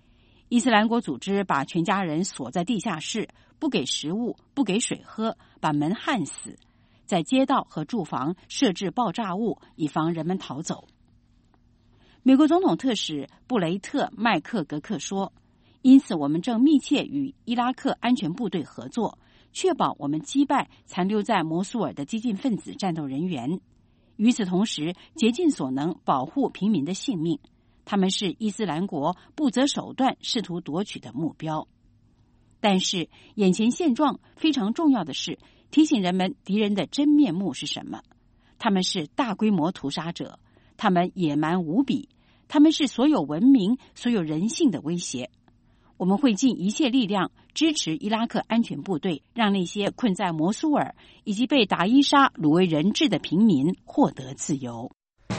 伊斯兰国组织把全家人锁在地下室，不给食物，不给水喝，把门焊死，在街道和住房设置爆炸物，以防人们逃走。美国总统特使布雷特·麦克格克说，因此我们正密切与伊拉克安全部队合作，确保我们击败残留在摩苏尔的激进分子战斗人员。与此同时，竭尽所能保护平民的性命，他们是伊斯兰国不择手段试图夺取的目标。但是眼前现状非常重要的是提醒人们敌人的真面目是什么。他们是大规模屠杀者，他们野蛮无比，他们是所有文明、所有人性的威胁。我们会尽一切力量支持伊拉克安全部队，让那些困在摩苏尔以及被达伊沙掳为人质的平民获得自由。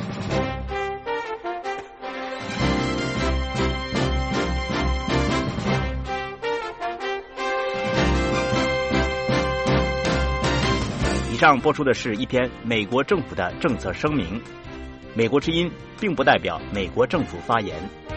以上播出的是一篇美国政府的政策声明。美国之音并不代表美国政府发言。